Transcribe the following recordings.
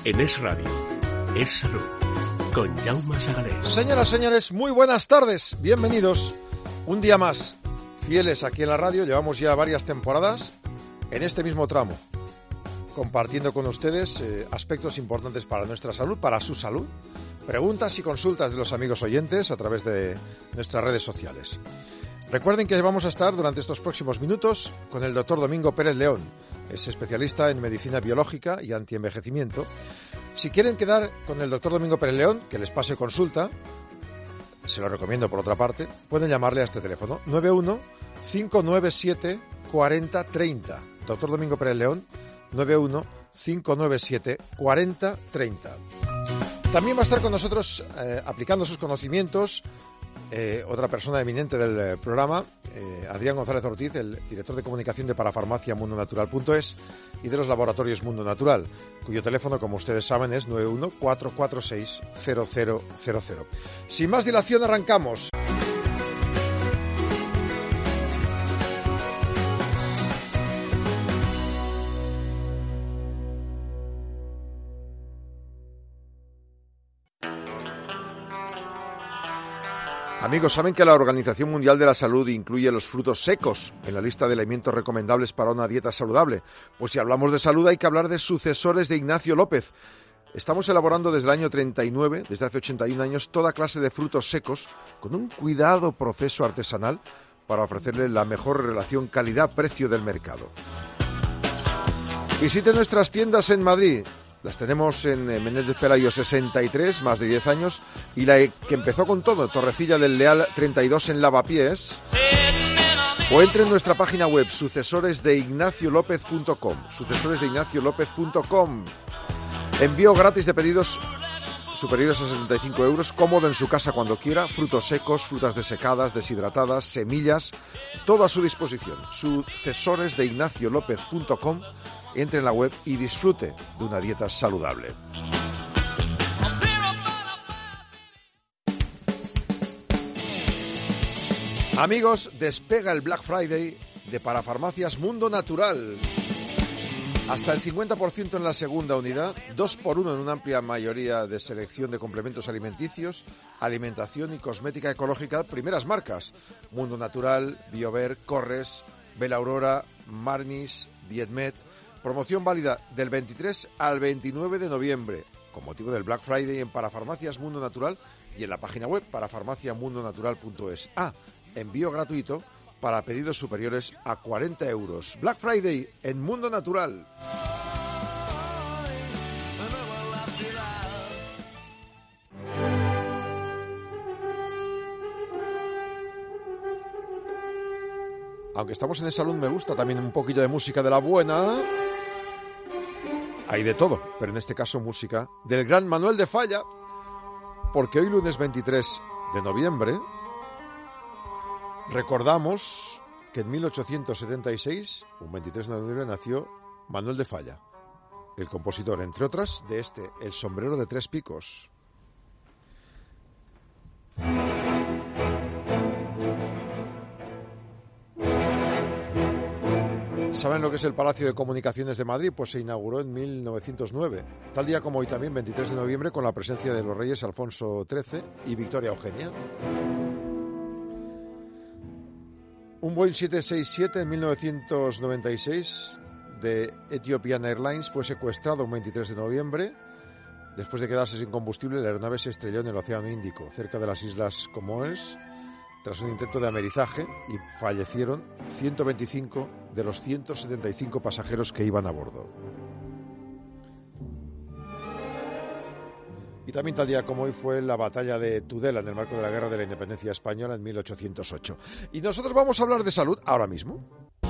En Es Radio, Es Salud, con Jaume Sagalés. Señoras, señores, muy buenas tardes. Bienvenidos un día más. Fieles aquí en la radio, llevamos ya varias temporadas en este mismo tramo, compartiendo con ustedes aspectos importantes para nuestra salud, para su salud, preguntas y consultas de los amigos oyentes a través de nuestras redes sociales. Recuerden que vamos a estar durante estos próximos minutos con el doctor Domingo Pérez León. Es especialista en medicina biológica y antienvejecimiento. Si quieren quedar con el doctor Domingo Pérez León, que les pase consulta, se lo recomiendo por otra parte, pueden llamarle a este teléfono 91-597-4030. Doctor Domingo Pérez León, 91-597-4030. También va a estar con nosotros aplicando sus conocimientos otra persona eminente del programa, Adrián González Ortiz, el director de comunicación de Parafarmacia Mundonatural.es y de los laboratorios Mundo Natural, cuyo teléfono, como ustedes saben, es 91-446-0000. Sin más dilación, arrancamos. Amigos, ¿saben que la Organización Mundial de la Salud incluye los frutos secos en la lista de alimentos recomendables para una dieta saludable? Pues si hablamos de salud hay que hablar de sucesores de Ignacio López. Estamos elaborando desde el año 39, desde hace 81 años, toda clase de frutos secos con un cuidado proceso artesanal para ofrecerle la mejor relación calidad-precio del mercado. Visite nuestras tiendas en Madrid. Las tenemos en Menéndez Pelayo 63, más de 10 años, y la que empezó con todo, Torrecilla del Leal 32 en Lavapiés. O entre en nuestra página web, sucesoresdeignaciolopez.com, sucesoresdeignaciolopez.com. Envío gratis de pedidos superiores a 75 euros, cómodo en su casa cuando quiera, frutos secos, frutas desecadas, deshidratadas, semillas, todo a su disposición. Sucesoresdeignaciolopez.com. Entre en la web y disfrute de una dieta saludable. Amigos, despega el Black Friday de Parafarmacias Mundo Natural. Hasta el 50% en la segunda unidad, 2x1 en una amplia mayoría de selección de complementos alimenticios, alimentación y cosmética ecológica, primeras marcas: Mundo Natural, Biover, Corres, Bella Aurora, Marnis, Dietmed. Promoción válida del 23 al 29 de noviembre, con motivo del Black Friday en Parafarmacias Mundo Natural y en la página web parafarmaciamundonatural.es. Envío gratuito para pedidos superiores a 40 euros. Black Friday en Mundo Natural. Aunque estamos en el salón, me gusta también un poquito de música de la buena. Hay de todo, pero en este caso música del gran Manuel de Falla, porque hoy lunes 23 de noviembre recordamos que en 1876, un 23 de noviembre, nació Manuel de Falla, el compositor, entre otras, de El sombrero de tres picos. ¿Saben lo que es el Palacio de Comunicaciones de Madrid? Pues se inauguró en 1909, tal día como hoy también, 23 de noviembre, con la presencia de los reyes Alfonso XIII y Victoria Eugenia. Un Boeing 767 en 1996 de Ethiopian Airlines fue secuestrado un 23 de noviembre. Después de quedarse sin combustible, la aeronave se estrelló en el Océano Índico, cerca de las Islas Comores, tras un intento de amerizaje, y fallecieron 125 de los 175 pasajeros que iban a bordo. Y también tal día como hoy fue la batalla de Tudela en el marco de la Guerra de la Independencia Española en 1808. Y nosotros vamos a hablar de salud ahora mismo.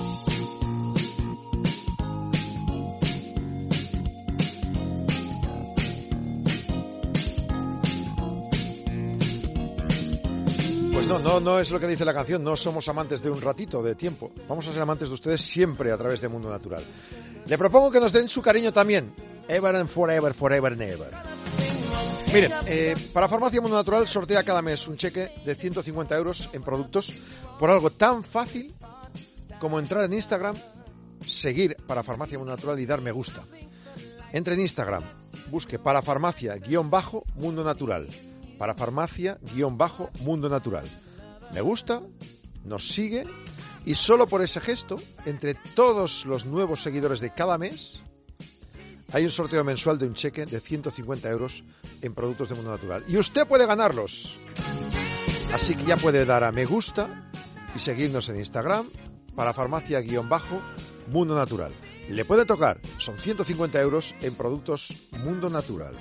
No es lo que dice la canción, no somos amantes de un ratito de tiempo. Vamos a ser amantes de ustedes siempre a través de Mundo Natural. Le propongo que nos den su cariño también. Ever and forever, forever and ever. Miren, Parafarmacia Mundo Natural sortea cada mes un cheque de 150 euros en productos por algo tan fácil como entrar en Instagram, seguir Parafarmacia Mundo Natural y dar me gusta. Entre en Instagram, busque parafarmacia-mundo natural. Parafarmacia-mundo natural. Me gusta, nos sigue y solo por ese gesto, entre todos los nuevos seguidores de cada mes, hay un sorteo mensual de un cheque de 150 euros en productos de Mundo Natural. Y usted puede ganarlos. Así que ya puede dar a me gusta y seguirnos en Instagram, parafarmacia-mundo natural. Le puede tocar, son 150 euros en productos Mundo Natural.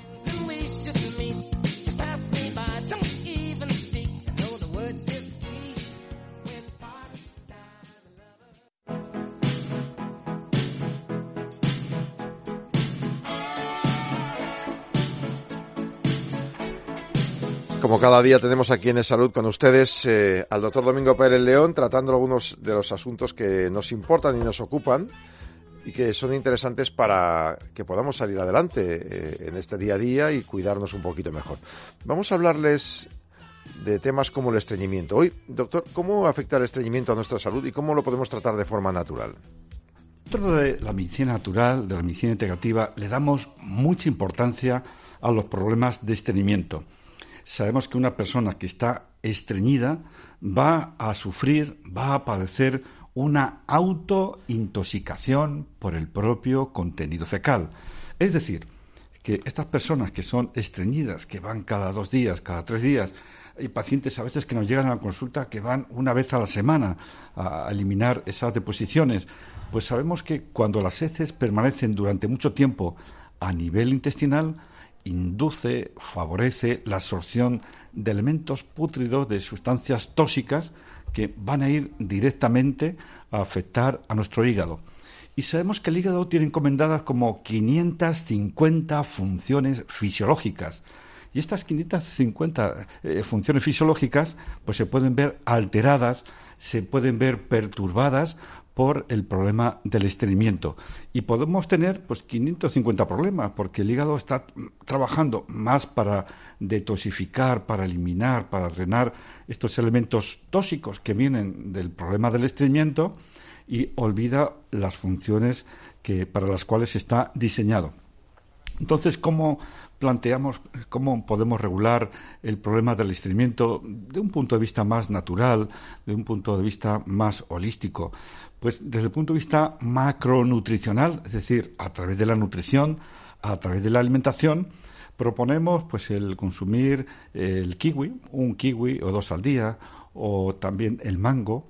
Como cada día tenemos aquí en Salud con ustedes al doctor Domingo Pérez León, tratando algunos de los asuntos que nos importan y nos ocupan y que son interesantes para que podamos salir adelante en este día a día y cuidarnos un poquito mejor. Vamos a hablarles de temas como el estreñimiento. Hoy, doctor, ¿cómo afecta el estreñimiento a nuestra salud y cómo lo podemos tratar de forma natural? Dentro de la medicina natural, de la medicina integrativa, le damos mucha importancia a los problemas de estreñimiento. Sabemos que una persona que está estreñida va a sufrir, va a padecer una autointoxicación por el propio contenido fecal. Es decir, que estas personas que son estreñidas, que van cada 2 días, cada 3 días, hay pacientes a veces que nos llegan a la consulta que van una vez a la semana a eliminar esas deposiciones, pues sabemos que cuando las heces permanecen durante mucho tiempo a nivel intestinal, induce, favorece la absorción de elementos pútridos, de sustancias tóxicas que van a ir directamente a afectar a nuestro hígado. Y sabemos que el hígado tiene encomendadas como 550 funciones fisiológicas. Y estas 550 funciones fisiológicas pues se pueden ver alteradas, se pueden ver perturbadas por el problema del estreñimiento. Y podemos tener pues 550 problemas, porque el hígado está trabajando más para detoxificar, para eliminar, para drenar estos elementos tóxicos que vienen del problema del estreñimiento y olvida las funciones para las cuales está diseñado. Entonces, ¿cómo podemos regular el problema del estreñimiento de un punto de vista más natural, de un punto de vista más holístico? Pues desde el punto de vista macronutricional, es decir, a través de la nutrición, a través de la alimentación, proponemos pues el consumir el kiwi, un kiwi o 2 al día, o también el mango,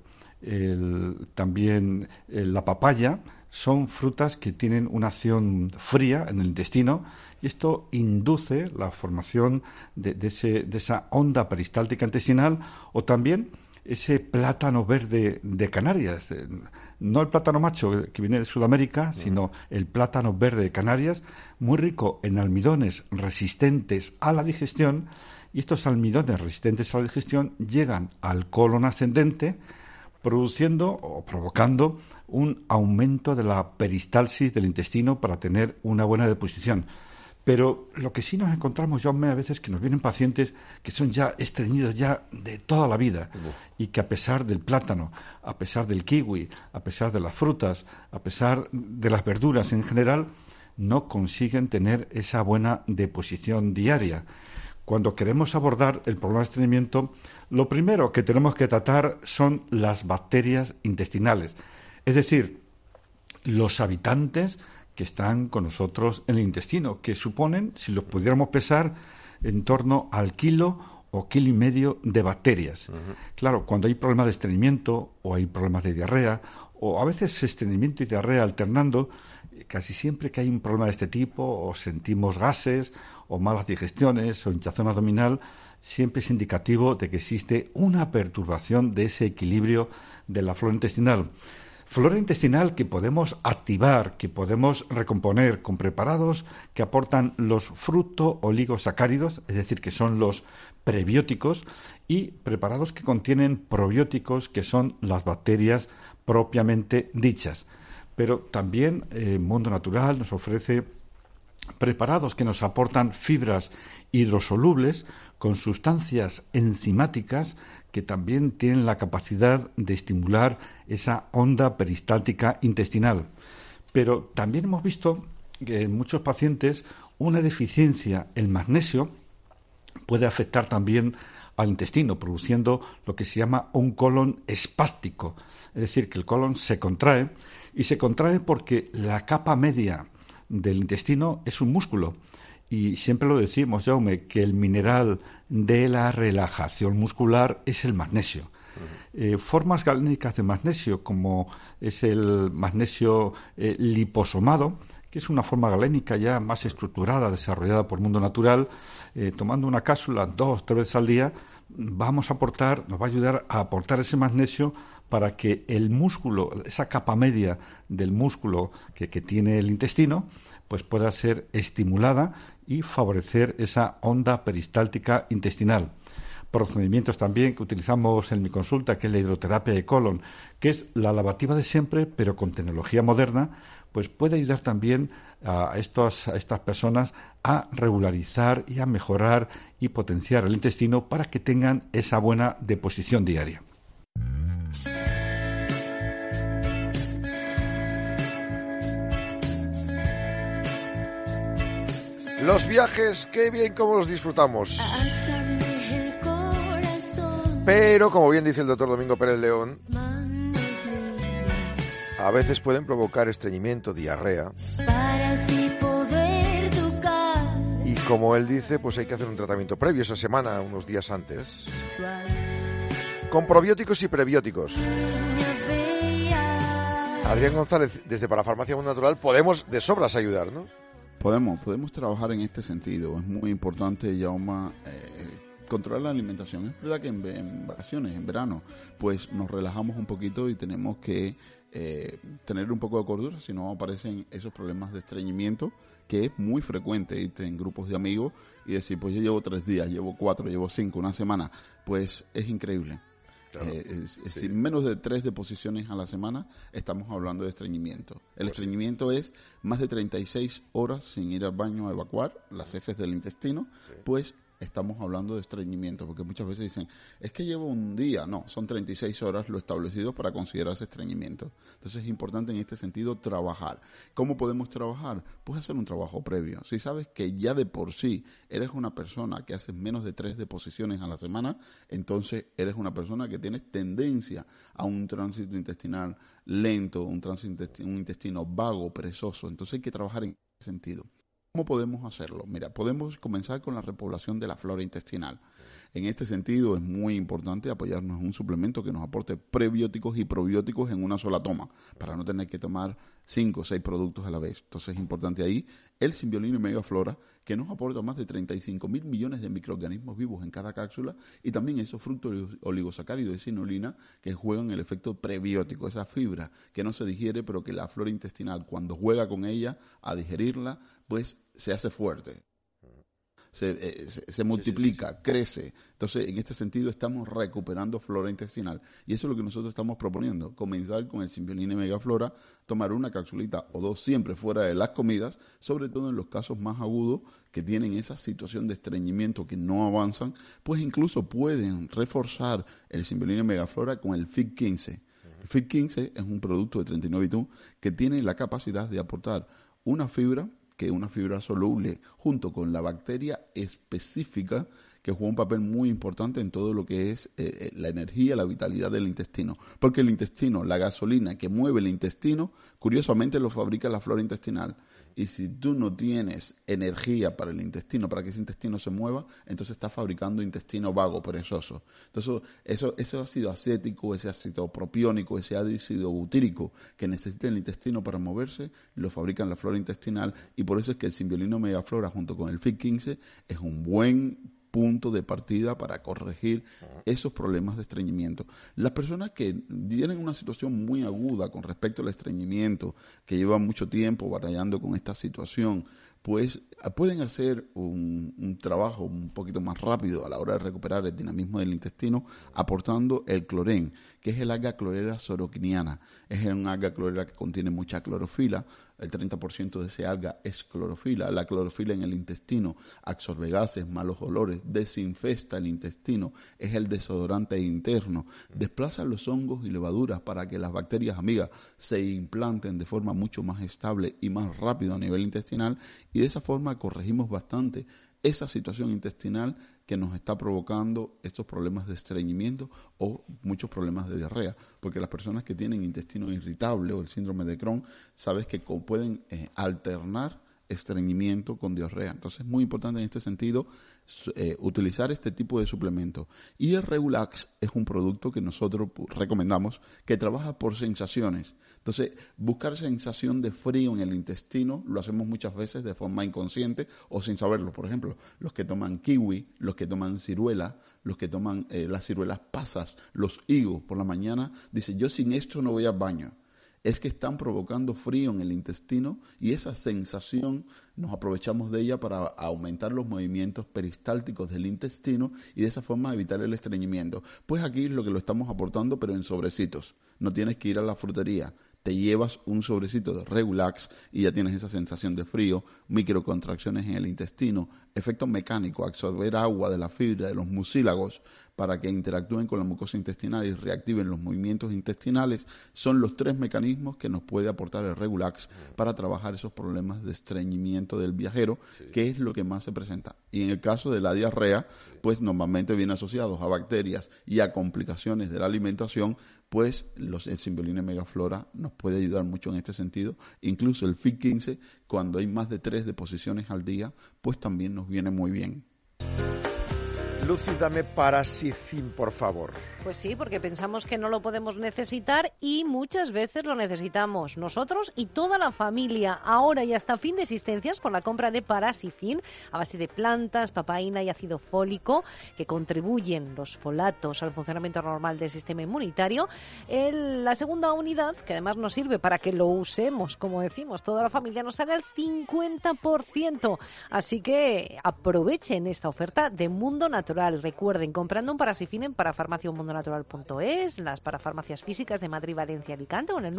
también la papaya. Son frutas que tienen una acción fría en el intestino y esto induce la formación de esa onda peristáltica intestinal, o también ese plátano verde de Canarias, no el plátano macho que viene de Sudamérica, sino el plátano verde de Canarias, muy rico en almidones resistentes a la digestión, y estos almidones resistentes a la digestión llegan al colon ascendente, produciendo o provocando un aumento de la peristalsis del intestino para tener una buena deposición. Pero lo que sí nos encontramos, Jaume, a veces que nos vienen pacientes que son ya estreñidos ya de toda la vida y que a pesar del plátano, a pesar del kiwi, a pesar de las frutas, a pesar de las verduras en general, no consiguen tener esa buena deposición diaria. Cuando queremos abordar el problema de estreñimiento, lo primero que tenemos que tratar son las bacterias intestinales, es decir, los habitantes que están con nosotros en el intestino, que suponen, si los pudiéramos pesar, en torno al 1,5 kilos de bacterias. Claro, cuando hay problemas de estreñimiento o hay problemas de diarrea, o a veces estreñimiento y diarrea alternando, casi siempre que hay un problema de este tipo, o sentimos gases, o malas digestiones, o hinchazón abdominal, siempre es indicativo de que existe una perturbación de ese equilibrio de la flora intestinal. Flora intestinal que podemos activar, que podemos recomponer con preparados que aportan los fructooligosacáridos, es decir, que son los prebióticos, y preparados que contienen probióticos, que son las bacterias propiamente dichas. Pero también Mundo Natural nos ofrece preparados que nos aportan fibras hidrosolubles con sustancias enzimáticas que también tienen la capacidad de estimular esa onda peristáltica intestinal. Pero también hemos visto que en muchos pacientes una deficiencia en magnesio puede afectar también al intestino, produciendo lo que se llama un colon espástico. Es decir, que el colon se contrae, y se contrae porque la capa media del intestino es un músculo. Y siempre lo decimos, Jaume, que el mineral de la relajación muscular es el magnesio. Formas galénicas de magnesio, como es el magnesio liposomado, que es una forma galénica ya más estructurada, desarrollada por Mundo Natural, tomando una cápsula 2 o 3 veces al día, nos va a ayudar a aportar ese magnesio para que el músculo, esa capa media del músculo que tiene el intestino, pues pueda ser estimulada y favorecer esa onda peristáltica intestinal. Procedimientos también que utilizamos en mi consulta, que es la hidroterapia de colon, que es la lavativa de siempre, pero con tecnología moderna, pues puede ayudar también a estas personas a regularizar y a mejorar y potenciar el intestino para que tengan esa buena deposición diaria. Los viajes, qué bien cómo los disfrutamos. Pero, como bien dice el doctor Domingo Pérez León, a veces pueden provocar estreñimiento, diarrea. Y como él dice, pues hay que hacer un tratamiento previo esa semana, unos días antes. Con probióticos y prebióticos. Adrián González, desde Parafarmacia Mundo Natural, podemos de sobras ayudar, ¿no? Podemos trabajar en este sentido. Es muy importante, Jaume, controlar la alimentación. Es verdad que en vacaciones, en verano, pues nos relajamos un poquito y tenemos que tener un poco de cordura, si no aparecen esos problemas de estreñimiento, que es muy frecuente irte en grupos de amigos y decir, pues yo llevo 3 días, llevo 4, llevo 5, una semana. Pues es increíble. Claro, sí. Menos de 3 deposiciones a la semana estamos hablando de estreñimiento. El estreñimiento es más de 36 horas sin ir al baño a evacuar las heces del intestino, pues estamos hablando de estreñimiento, porque muchas veces dicen, es que llevo un día. No, son 36 horas lo establecido para considerarse estreñimiento. Entonces es importante en este sentido trabajar. ¿Cómo podemos trabajar? Pues hacer un trabajo previo. Si sabes que ya de por sí eres una persona que hace menos de 3 deposiciones a la semana, entonces eres una persona que tienes tendencia a un tránsito intestinal lento, un intestino vago, perezoso. Entonces hay que trabajar en ese sentido. ¿Cómo podemos hacerlo? Mira, podemos comenzar con la repoblación de la flora intestinal. En este sentido es muy importante apoyarnos en un suplemento que nos aporte prebióticos y probióticos en una sola toma, para no tener que tomar 5 o 6 productos a la vez. Entonces es importante ahí el Symbiolino Megaflora, que nos aporta más de 35.000 millones de microorganismos vivos en cada cápsula, y también esos frutos oligosacáridos de sinolina que juegan el efecto prebiótico, esa fibra que no se digiere, pero que la flora intestinal, cuando juega con ella a digerirla, pues se hace fuerte. Se multiplica, crece. Entonces, en este sentido, estamos recuperando flora intestinal. Y eso es lo que nosotros estamos proponiendo. Comenzar con el Symbiolino Megaflora, tomar una capsulita o 2 siempre fuera de las comidas, sobre todo en los casos más agudos que tienen esa situación de estreñimiento que no avanzan, pues incluso pueden reforzar el Symbiolino Megaflora con el FIT15. El FIT15 es un producto de 39 ITU que tiene la capacidad de aportar una fibra soluble junto con la bacteria específica que juega un papel muy importante en todo lo que es la energía, la vitalidad del intestino. Porque el intestino, la gasolina que mueve el intestino, curiosamente lo fabrica la flora intestinal. Y si tú no tienes energía para el intestino, para que ese intestino se mueva, entonces estás fabricando intestino vago, perezoso. Entonces, ese ácido acético, ese ácido propiónico, ese ácido butírico que necesita el intestino para moverse, lo fabrican la flora intestinal, y por eso es que el Symbiolino Megaflora junto con el FIT15 es un buen punto de partida para corregir esos problemas de estreñimiento. Las personas que tienen una situación muy aguda con respecto al estreñimiento, que llevan mucho tiempo batallando con esta situación, pues pueden hacer un trabajo un poquito más rápido a la hora de recuperar el dinamismo del intestino, aportando el clorén, que es el alga clorera soroquiniana. Es una alga clorera que contiene mucha clorofila, el 30% de ese alga es clorofila. La clorofila en el intestino absorbe gases, malos olores, desinfesta el intestino, es el desodorante interno, desplaza los hongos y levaduras para que las bacterias amigas se implanten de forma mucho más estable y más rápido a nivel intestinal, y de esa forma corregimos bastante esa situación intestinal que nos está provocando estos problemas de estreñimiento o muchos problemas de diarrea, porque las personas que tienen intestino irritable o el síndrome de Crohn, sabes que pueden alternar estreñimiento con diarrea. Entonces es muy importante en este sentido utilizar este tipo de suplementos. Y el Regulax es un producto que nosotros recomendamos que trabaja por sensaciones. Entonces, buscar sensación de frío en el intestino lo hacemos muchas veces de forma inconsciente o sin saberlo. Por ejemplo, los que toman kiwi, los que toman ciruela, los que toman las ciruelas pasas, los higos por la mañana, dicen, yo sin esto no voy al baño. Es que están provocando frío en el intestino y esa sensación nos aprovechamos de ella para aumentar los movimientos peristálticos del intestino y de esa forma evitar el estreñimiento. Pues aquí es lo que lo estamos aportando, pero en sobrecitos. No tienes que ir a la frutería. Te llevas un sobrecito de Regulax y ya tienes esa sensación de frío, microcontracciones en el intestino, efecto mecánico, absorber agua de la fibra de los mucílagos para que interactúen con la mucosa intestinal y reactiven los movimientos intestinales. Son los 3 mecanismos que nos puede aportar el Regulax para trabajar esos problemas de estreñimiento del viajero, que es lo que más se presenta. Y en el caso de la diarrea, pues normalmente viene asociados a bacterias y a complicaciones de la alimentación, pues el Symbiolina Megaflora nos puede ayudar mucho en este sentido. Incluso el FIT15, cuando hay más de 3 deposiciones al día, pues también nos viene muy bien. Lucy, dame Parasicin, por favor. Pues sí, porque pensamos que no lo podemos necesitar y muchas veces lo necesitamos nosotros y toda la familia. Ahora y hasta fin de existencias por la compra de Parasicin a base de plantas, papaína y ácido fólico que contribuyen los folatos al funcionamiento normal del sistema inmunitario. La segunda unidad, que además nos sirve para que lo usemos, como decimos, toda la familia, nos sale al 50%. Así que aprovechen esta oferta de Mundo Natural. Recuerden, comprando un Parasicin en parafarmaciamundonatural.es, las parafarmacias físicas de Madrid, Valencia, Alicante o en el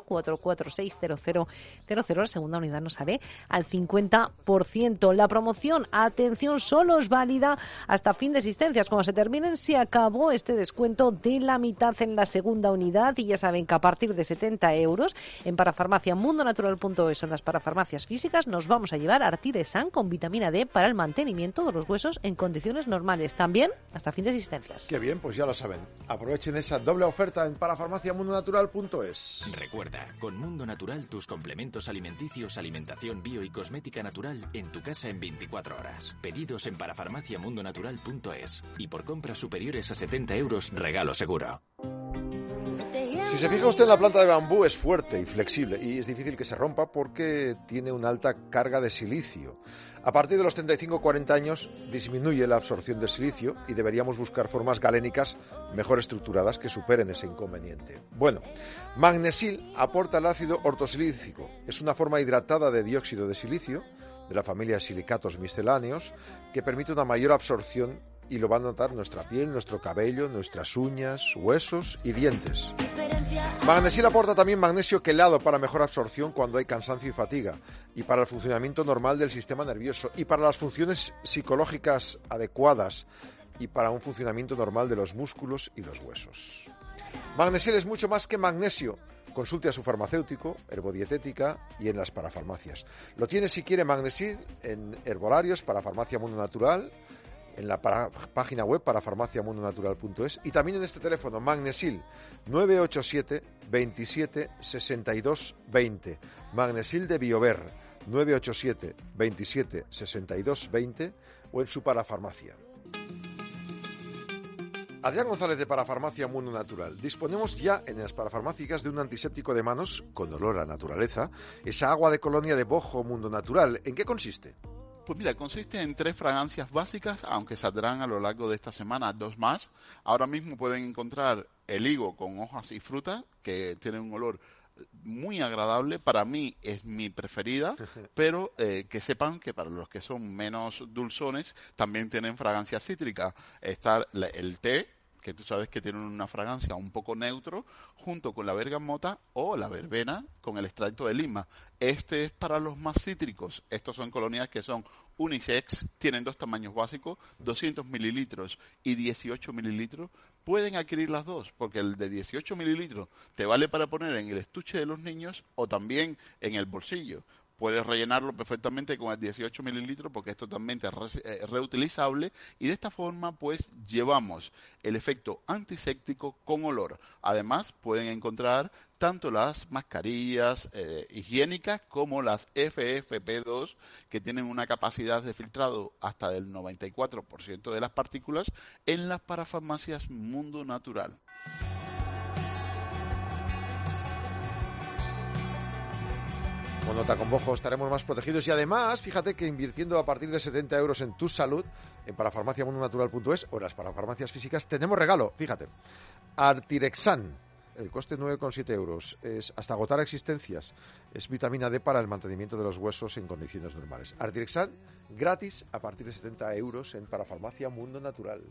914460000, la segunda unidad nos sale al 50%. La promoción, atención, solo es válida hasta fin de existencias. Cuando se terminen, se acabó este descuento de la mitad en la segunda unidad y ya saben que a partir de 70 euros en parafarmaciamundonatural.es o en las parafarmacias físicas nos vamos a llevar Artiresan con vitamina D para el mantenimiento de los huesos en condiciones normales, también hasta fin de existencias. Qué bien, pues ya lo saben. Aprovechen esa doble oferta en parafarmaciamundonatural.es. Recuerda, con Mundo Natural tus complementos alimenticios, alimentación bio y cosmética natural en tu casa en 24 horas. Pedidos en parafarmaciamundonatural.es y por compras superiores a 70 euros, regalo seguro. Si se fija usted en la planta de bambú, es fuerte y flexible y es difícil que se rompa porque tiene una alta carga de silicio. A partir de los 35-40 años disminuye la absorción del silicio y deberíamos buscar formas galénicas mejor estructuradas que superen ese inconveniente. Bueno, Magnesil aporta el ácido ortosilícico. Es una forma hidratada de dióxido de silicio, de la familia de silicatos misceláneos, que permite una mayor absorción y lo va a notar nuestra piel, nuestro cabello, nuestras uñas, huesos y dientes. Magnesil aporta también magnesio quelado para mejor absorción cuando hay cansancio y fatiga, y para el funcionamiento normal del sistema nervioso, y para las funciones psicológicas adecuadas, y para un funcionamiento normal de los músculos y los huesos. Magnesil es mucho más que magnesio. Consulte a su farmacéutico, Herbodietética y en las parafarmacias. Lo tiene, si quiere, Magnesil en herbolarios, Parafarmacia Mundo Natural, en la página web parafarmaciamundonatural.es y también en este teléfono Magnesil 987 27 62 20. Magnesil de Biover 987 27 62 20 o en su parafarmacia. Adrián González de Parafarmacia Mundo Natural. Disponemos ya en las parafarmácicas de un antiséptico de manos con olor a naturaleza, esa agua de colonia de Bojo Mundo Natural. ¿En qué consiste? Pues mira, consiste en 3 fragancias básicas, aunque saldrán a lo largo de esta semana 2 más. Ahora mismo pueden encontrar el higo con hojas y frutas, que tiene un olor muy agradable. Para mí es mi preferida, pero que sepan que para los que son menos dulzones también tienen fragancia cítrica. Está el té, que tú sabes que tienen una fragancia un poco neutro, junto con la bergamota o la verbena con el extracto de lima. Este es para los más cítricos. Estos son colonias que son unisex, tienen 2 tamaños básicos, 200 mililitros y 18 mililitros. Pueden adquirir las dos, porque el de 18 mililitros te vale para poner en el estuche de los niños o también en el bolsillo. Puedes rellenarlo perfectamente con el 18 mililitros porque es totalmente reutilizable, y de esta forma pues llevamos el efecto antiséptico con olor. Además pueden encontrar tanto las mascarillas higiénicas como las FFP2, que tienen una capacidad de filtrado hasta del 94% de las partículas, en las parafarmacias Mundo Natural. Con Nota con Bojo estaremos más protegidos, y además, fíjate que invirtiendo a partir de 70 euros en tu salud, en parafarmaciamundonatural.es o en las parafarmacias físicas, tenemos regalo, fíjate. Artirexan, el coste 9,7 euros, es hasta agotar existencias, es vitamina D para el mantenimiento de los huesos en condiciones normales. Artirexan, gratis a partir de 70 euros en Parafarmacia Mundo Natural.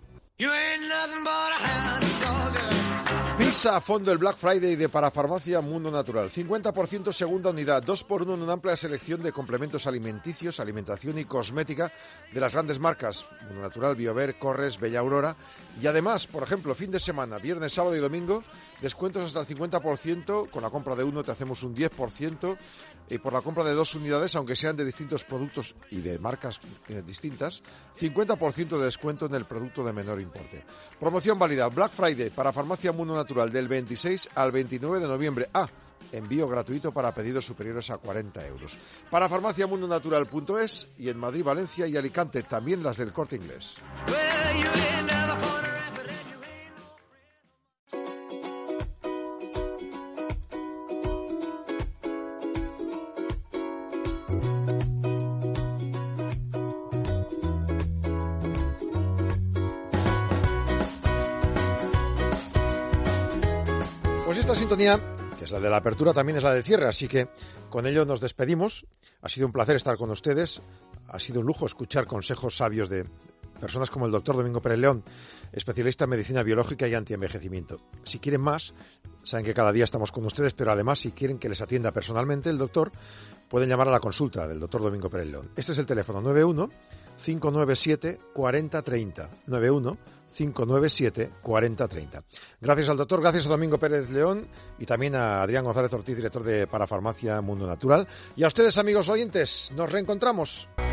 Pisa a fondo el Black Friday de Parafarmacia Mundo Natural. 50% segunda unidad, 2x1 en una amplia selección de complementos alimenticios, alimentación y cosmética de las grandes marcas Mundo Natural, Biover, Corres, Bella Aurora. Y además, por ejemplo, fin de semana, viernes, sábado y domingo, descuentos hasta el 50%. Con la compra de uno te hacemos un 10%. Y por la compra de 2 unidades, aunque sean de distintos productos y de marcas distintas, 50% de descuento en el producto de menor importe. Promoción válida Black Friday para Farmacia Mundo Natural del 26 al 29 de noviembre. Envío gratuito para pedidos superiores a 40 euros. Para farmaciamundonatural.es y en Madrid, Valencia y Alicante, también las del Corte Inglés. Pues esta sintonía, que es la de la apertura, también es la del cierre, así que con ello nos despedimos. Ha sido un placer estar con ustedes, ha sido un lujo escuchar consejos sabios de personas como el doctor Domingo Pérez León, especialista en medicina biológica y antienvejecimiento. Si quieren más, saben que cada día estamos con ustedes, pero además si quieren que les atienda personalmente el doctor, pueden llamar a la consulta del doctor Domingo Pérez León. Este es el teléfono 91-597-4030. 91-597-4030. Gracias al doctor, gracias a Domingo Pérez León y también a Adrián González Ortiz, director de Parafarmacia Mundo Natural. Y a ustedes, amigos oyentes, nos reencontramos.